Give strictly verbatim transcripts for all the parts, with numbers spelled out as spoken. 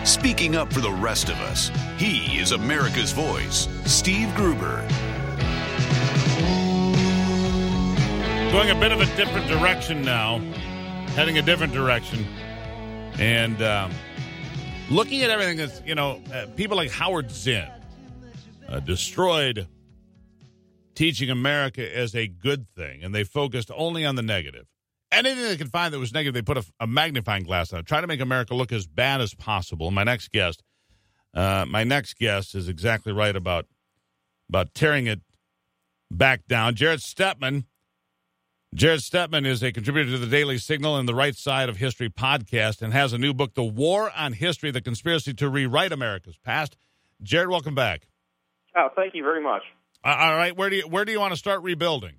Speaking up for the rest of us, he is America's voice, Steve Gruber. Going a bit of a different direction now, heading a different direction, and um, looking at everything that's, you know, uh, people like Howard Zinn uh, destroyed teaching America as a good thing, and they focused only on the negative. Anything they could find that was negative, they put a, a magnifying glass on it, try to make America look as bad as possible. My next guest, uh, my next guest is exactly right about about tearing it back down. Jared Stepman. Jared Stepman is a contributor to the Daily Signal and the Right Side of History podcast and has a new book, The War on History, The Conspiracy to Rewrite America's Past. Jared, welcome back. Oh, thank you very much. Uh, all right, where do you where do you want to start rebuilding?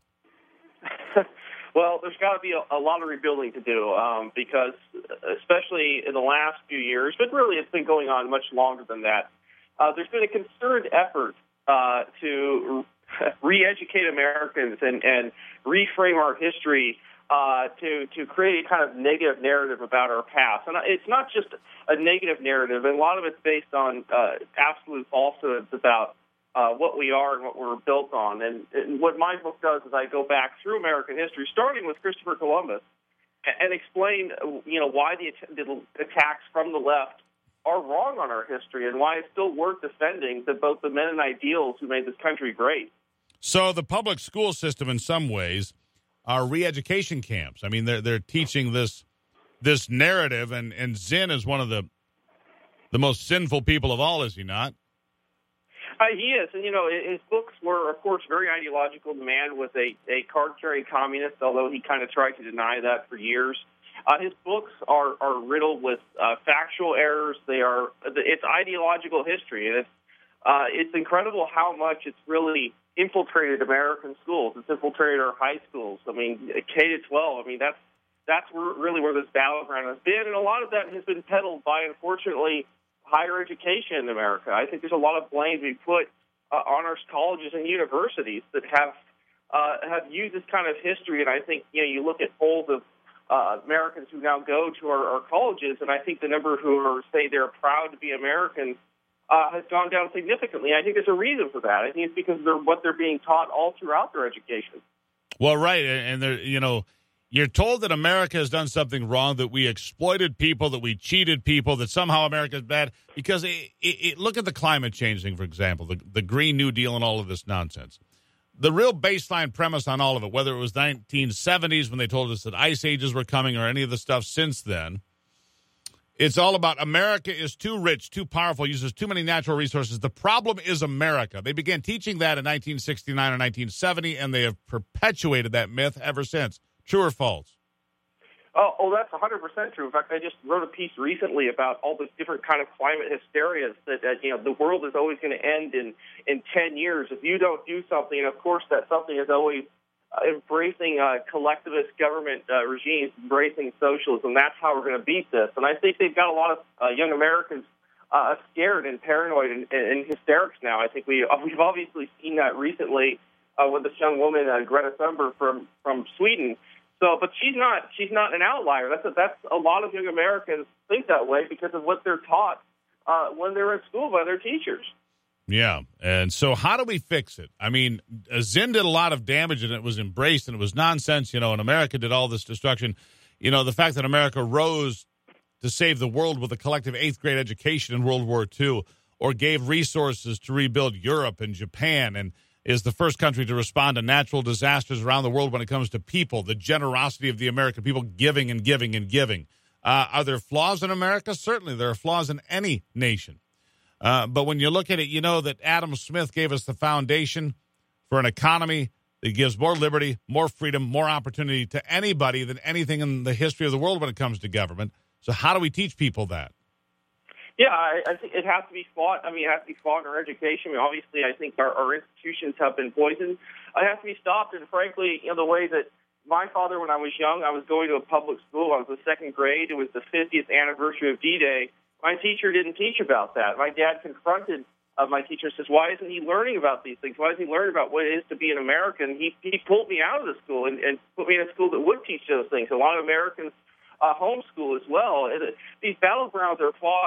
Well, there's got to be a, a lot of rebuilding to do um, because, especially in the last few years, but really it's been going on much longer than that, uh, there's been a concerted effort uh, to re-educate Americans and, and reframe our history uh, to to create a kind of negative narrative about our past. And it's not just a negative narrative, and a lot of it's based on uh, absolute falsehoods about Uh, what we are and what we're built on. And, and what my book does is I go back through American history, starting with Christopher Columbus, and, and explain, you know, why the, the attacks from the left are wrong on our history and why it's still worth defending the, both the men and ideals who made this country great. So the public school system, in some ways, are re-education camps. I mean, they're they're teaching this this narrative, and, and Zinn is one of the the most sinful people of all, is he not? Uh, he is, and you know, his books were, of course, very ideological. The man was a, a card-carrying communist, although he kind of tried to deny that for years. Uh, his books are, are riddled with uh, factual errors. They are it's ideological history, and it's uh, it's incredible how much it's really infiltrated American schools. It's infiltrated our high schools. I mean, K to twelve. I mean, that's that's where, really where this battleground has been, and a lot of that has been peddled by, unfortunately, higher education in America. I think there's a lot of blame being put uh, on our colleges and universities that have uh, have used this kind of history. And I think, you know, you look at polls of uh, Americans who now go to our, our colleges, and I think the number who are, say they're proud to be American uh, has gone down significantly. I think there's a reason for that. I think it's because they're what they're being taught all throughout their education. Well, right, and they're, you know, you're told that America has done something wrong, that we exploited people, that we cheated people, that somehow America is bad. Because it, it, it, look at the climate change thing, for example, the, the Green New Deal and all of this nonsense. The real baseline premise on all of it, whether it was nineteen seventies when they told us that ice ages were coming or any of the stuff since then, it's all about America is too rich, too powerful, uses too many natural resources. The problem is America. They began teaching that in nineteen sixty-nine or nineteen seventy, and they have perpetuated that myth ever since. True or false? Oh, oh, that's one hundred percent true. In fact, I just wrote a piece recently about all the different kind of climate hysterias that, that you know, the world is always going to end in, in ten years if you don't do something. And, of course, that something is always uh, embracing uh, collectivist government uh, regimes, embracing socialism. That's how we're going to beat this. And I think they've got a lot of uh, young Americans uh, scared and paranoid and, and hysterics now. I think we, we've obviously seen that recently uh, with this young woman, uh, Greta Thunberg from, from Sweden. So, but she's not. She's not an outlier. That's a, that's a lot of young Americans think that way because of what they're taught uh, when they're in school by their teachers. Yeah, and so how do we fix it? I mean, Zinn did a lot of damage, and it was embraced, and it was nonsense. You know, and America did all this destruction. You know, the fact that America rose to save the world with a collective eighth grade education in World War Two, or gave resources to rebuild Europe and Japan, and is the first country to respond to natural disasters around the world when it comes to people, the generosity of the American people giving and giving and giving. Uh, are there flaws in America? Certainly, there are flaws in any nation. Uh, but when you look at it, you know that Adam Smith gave us the foundation for an economy that gives more liberty, more freedom, more opportunity to anybody than anything in the history of the world when it comes to government. So how do we teach people that? Yeah, I, I think it has to be fought. I mean, it has to be fought in our education. I mean, obviously, I think our, our institutions have been poisoned. It has to be stopped. And frankly, you know, the way that my father, when I was young, I was going to a public school. I was in second grade. It was the fiftieth anniversary of D-Day. My teacher didn't teach about that. My dad confronted uh, my teacher and says, why isn't he learning about these things? Why isn't he learning about what it is to be an American? He, he pulled me out of the school and, and put me in a school that would teach those things. A lot of Americans uh, homeschool as well. These battlegrounds are fought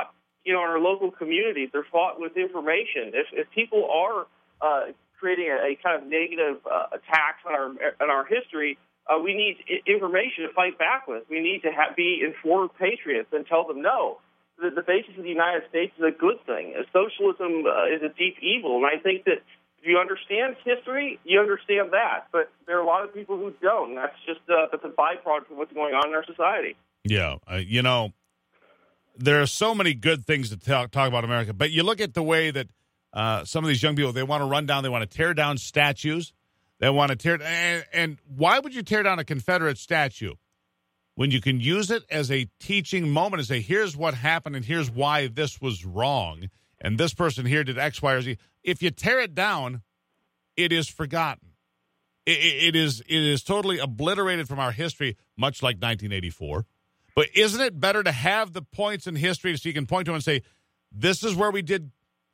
you know, in our local communities. They're fought with information. If, if people are uh, creating a, a kind of negative uh, attacks on our on our history, uh, we need information to fight back with. We need to have, be informed patriots and tell them no. The, the basis of the United States is a good thing. Socialism uh, is a deep evil, and I think that if you understand history, you understand that. But there are a lot of people who don't, and that's just uh, that's a byproduct of what's going on in our society. Yeah, uh, you know, there are so many good things to talk, talk about America, but you look at the way that uh, some of these young people, they want to run down, they want to tear down statues, they want to tear, and, and why would you tear down a Confederate statue when you can use it as a teaching moment and say, here's what happened and here's why this was wrong, and this person here did X, Y, or Z. If you tear it down, it is forgotten. It, it is it is totally obliterated from our history, much like nineteen eighty-four. But isn't it better to have the points in history so you can point to them and say, this is where we did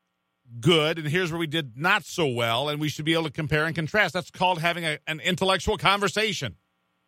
good and here's where we did not so well, and we should be able to compare and contrast? That's called having a, an intellectual conversation.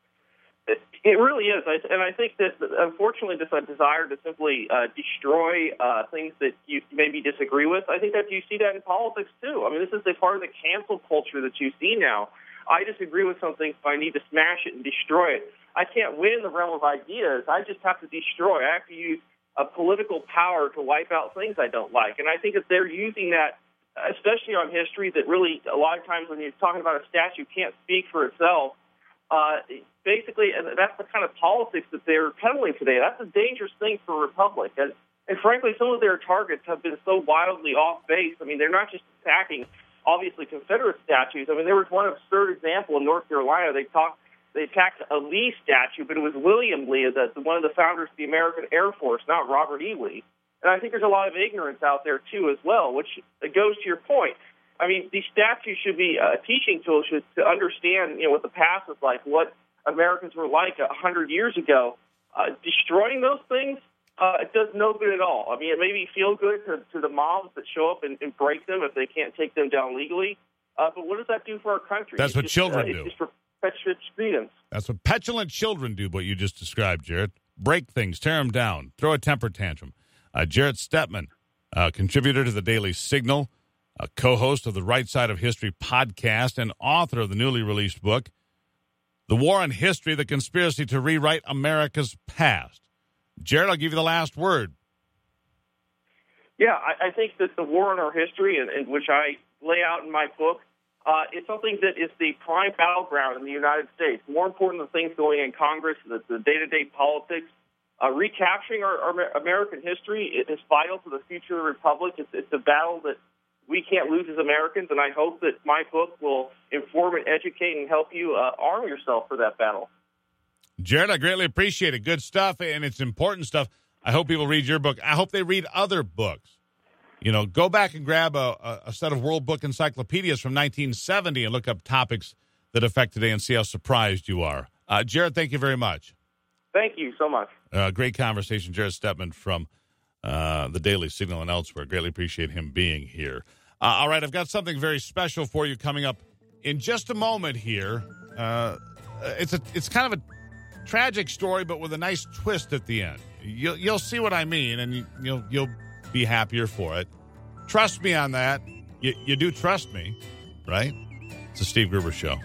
It, it really is. I, and I think that, unfortunately, this uh, desire to simply uh, destroy uh, things that you maybe disagree with, I think that you see that in politics, too. I mean, this is a part of the cancel culture that you see now. I disagree with something, so I need to smash it and destroy it. I can't win the realm of ideas. I just have to destroy. I have to use a political power to wipe out things I don't like. And I think that they're using that, especially on history, that really a lot of times when you're talking about a statue can't speak for itself. Uh, basically, and that's the kind of politics that they're peddling today. That's a dangerous thing for a republic. And, and frankly, some of their targets have been so wildly off base. I mean, they're not just attacking, obviously, Confederate statues. I mean, there was one absurd example in North Carolina. They talked, they attacked a Lee statue, but it was William Lee, the, one of the founders of the American Air Force, not Robert E. Lee. And I think there's a lot of ignorance out there, too, as well, which goes to your point. I mean, these statues should be a teaching tool should, to understand, you know, what the past was like, what Americans were like a hundred years ago. Uh, destroying those things, uh, it does no good at all. I mean, it maybe feel good to, to the mobs that show up and, and break them if they can't take them down legally. Uh, but what does that do for our country? That's it's what just, children uh, do. It's just for petulant students. That's what petulant children do, what you just described, Jarrett. Break things, tear them down, throw a temper tantrum. Uh, Jarrett Stepman, uh, contributor to the Daily Signal, a co-host of the Right Side of History podcast, and author of the newly released book, The War on History, The Conspiracy to Rewrite America's Past. Jarrett, I'll give you the last word. Yeah, I, I think that the war on our history, and, and which I lay out in my book, uh, is something that is the prime battleground in the United States. More important than things going in Congress, the, the day-to-day politics. Uh, recapturing our, our American history is vital to the future of the Republic. It's, it's a battle that we can't lose as Americans, and I hope that my book will inform and educate and help you uh, arm yourself for that battle. Jarrett, I greatly appreciate it. Good stuff, and it's important stuff. I hope people read your book. I hope they read other books. You know, go back and grab a, a set of World Book encyclopedias from nineteen seventy and look up topics that affect today and see how surprised you are. Uh, Jarrett, thank you very much. Thank you so much. Uh, great conversation. Jarrett Stepman from uh, the Daily Signal and elsewhere. Greatly appreciate him being here. Uh, all right, I've got something very special for you coming up in just a moment here. Uh, it's a it's kind of a tragic story, but with a nice twist at the end. You'll, you'll see what I mean, and you, you'll you'll be happier for it. Trust me on that. You, you do trust me, right? It's a Steve Gruber Show.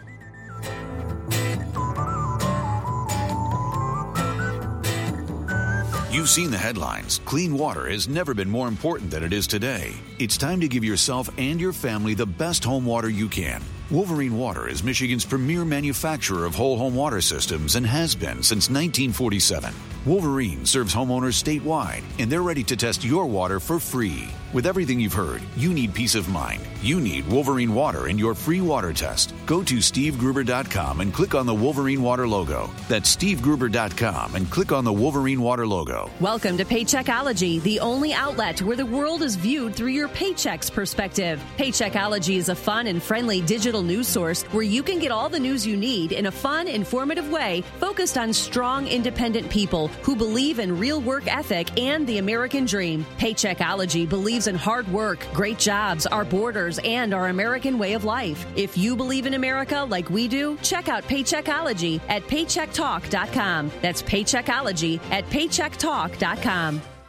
You've seen the headlines. Clean water has never been more important than it is today. It's time to give yourself and your family the best home water you can. Wolverine Water is Michigan's premier manufacturer of whole home water systems and has been since nineteen forty-seven. Wolverine serves homeowners statewide, and they're ready to test your water for free. With everything you've heard, you need peace of mind. You need Wolverine Water in your free water test. Go to steve gruber dot com and click on the Wolverine Water logo. That's steve gruber dot com and click on the Wolverine Water logo. Welcome to Paycheckology, the only outlet where the world is viewed through your paycheck's perspective. Paycheckology is a fun and friendly digital news source where you can get all the news you need in a fun, informative way focused on strong, independent people who believe in real work ethic and the American dream. Paycheckology believes in hard work, great jobs, our borders, and our American way of life. If you believe in America like we do, check out Paycheckology at paycheck talk dot com. That's Paycheckology at paycheck talk dot com.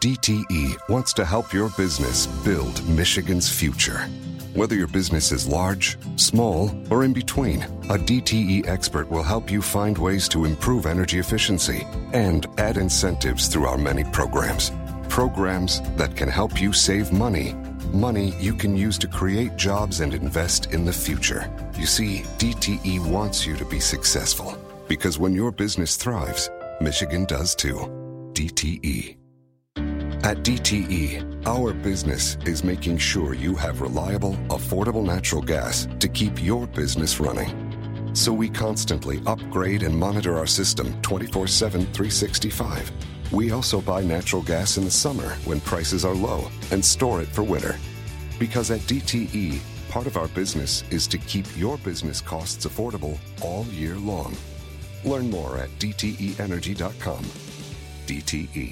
D T E wants to help your business build Michigan's future. Whether your business is large, small, or in between, a D T E expert will help you find ways to improve energy efficiency and add incentives through our many programs. Programs that can help you save money. Money you can use to create jobs and invest in the future. You see, D T E wants you to be successful. Because when your business thrives, Michigan does too. D T E. At D T E, our business is making sure you have reliable, affordable natural gas to keep your business running. So we constantly upgrade and monitor our system twenty-four seven, three sixty-five. We also buy natural gas in the summer when prices are low and store it for winter. Because at D T E, part of our business is to keep your business costs affordable all year long. Learn more at d t e energy dot com. D T E.